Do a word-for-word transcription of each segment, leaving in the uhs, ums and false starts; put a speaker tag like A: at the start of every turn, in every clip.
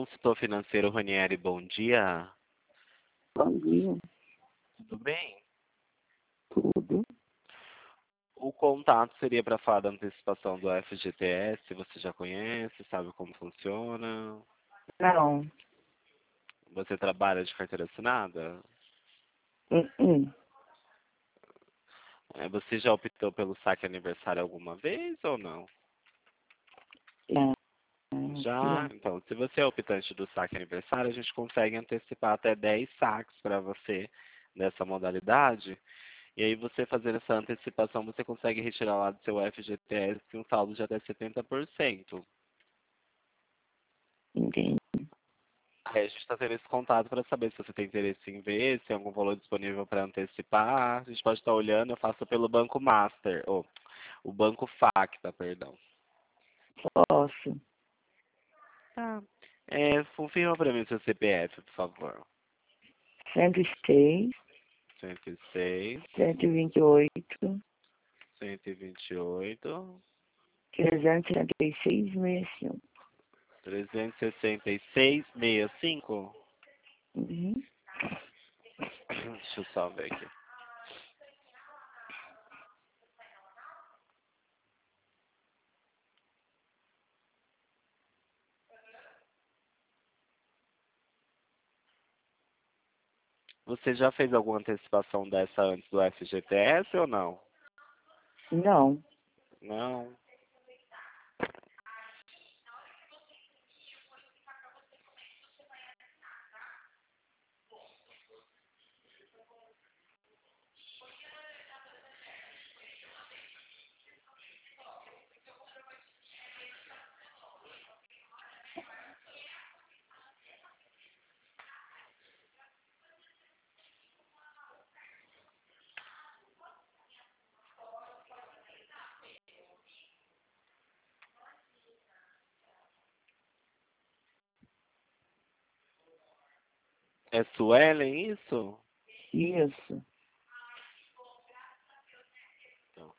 A: Consultor financeiro Ranieri, bom dia.
B: Bom dia,
A: Tudo bem?
B: tudo.
A: O contato seria para falar da antecipação do F G T S. Você já conhece, sabe como funciona?
B: Não.
A: Você trabalha de carteira assinada?
B: Hum, hum.
A: É, Você já optou pelo saque aniversário alguma vez ou não?
B: Já.
A: Já?
B: Já.
A: Então, se você é optante do saque aniversário, a gente consegue antecipar até dez saques para você nessa modalidade. E aí, você fazendo essa antecipação, você consegue retirar lá do seu F G T S um saldo de até setenta por cento.
B: Entendi.
A: Aí a gente está tendo esse contato para saber se você tem interesse em ver, se tem algum valor disponível para antecipar. A gente pode estar olhando, eu faço pelo Banco Master, ou o Banco Facta, perdão.
B: Posso.
A: Tá. É, confirma para mim o seu C P F, por favor.
B: cento e seis,
A: cento e seis,
B: cento e vinte e oito,
A: cento e vinte e oito,
B: trezentos e sessenta e seis, sessenta e cinco.
A: trezentos e sessenta e seis, sessenta e cinco.
B: Uhum.
A: Deixa eu só ver aqui. Você já fez alguma antecipação dessa antes do F G T S ou não?
B: Não.
A: Não. É Suelen isso?
B: Isso.
A: Então,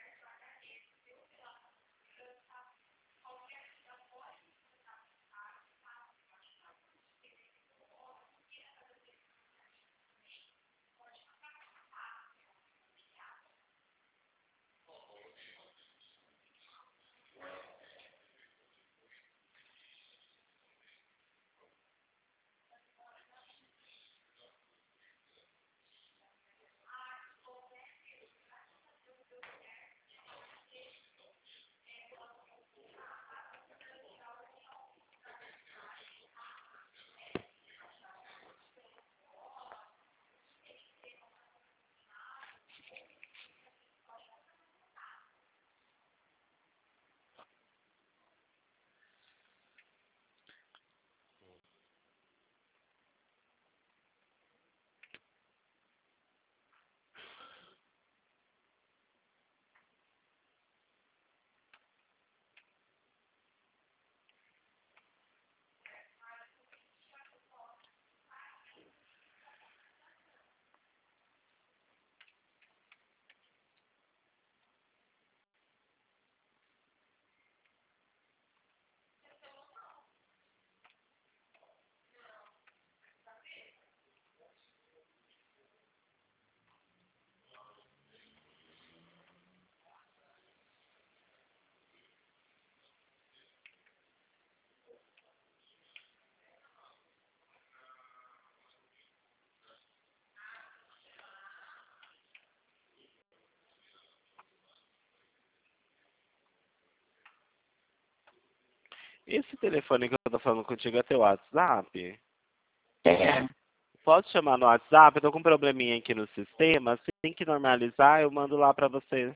A: esse telefone que eu tô falando contigo é teu WhatsApp?
B: É.
A: Pode chamar no WhatsApp? Eu tô com um probleminha aqui no sistema. Se tem que normalizar, eu mando lá pra você.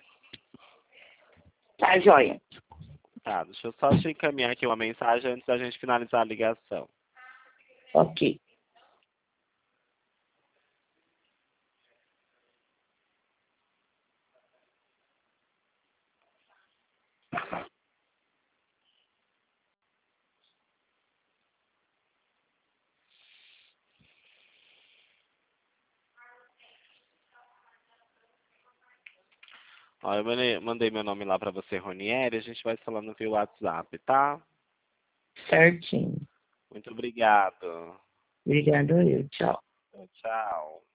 B: Tá joia.
A: Tá, deixa eu só te encaminhar aqui uma mensagem antes da gente finalizar a ligação.
B: Ok.
A: Ó, eu mandei mandei meu nome lá pra você, Ronieri. A gente vai falando via WhatsApp, tá?
B: Certinho.
A: Muito obrigado.
B: Obrigado eu. Tchau.
A: Tchau.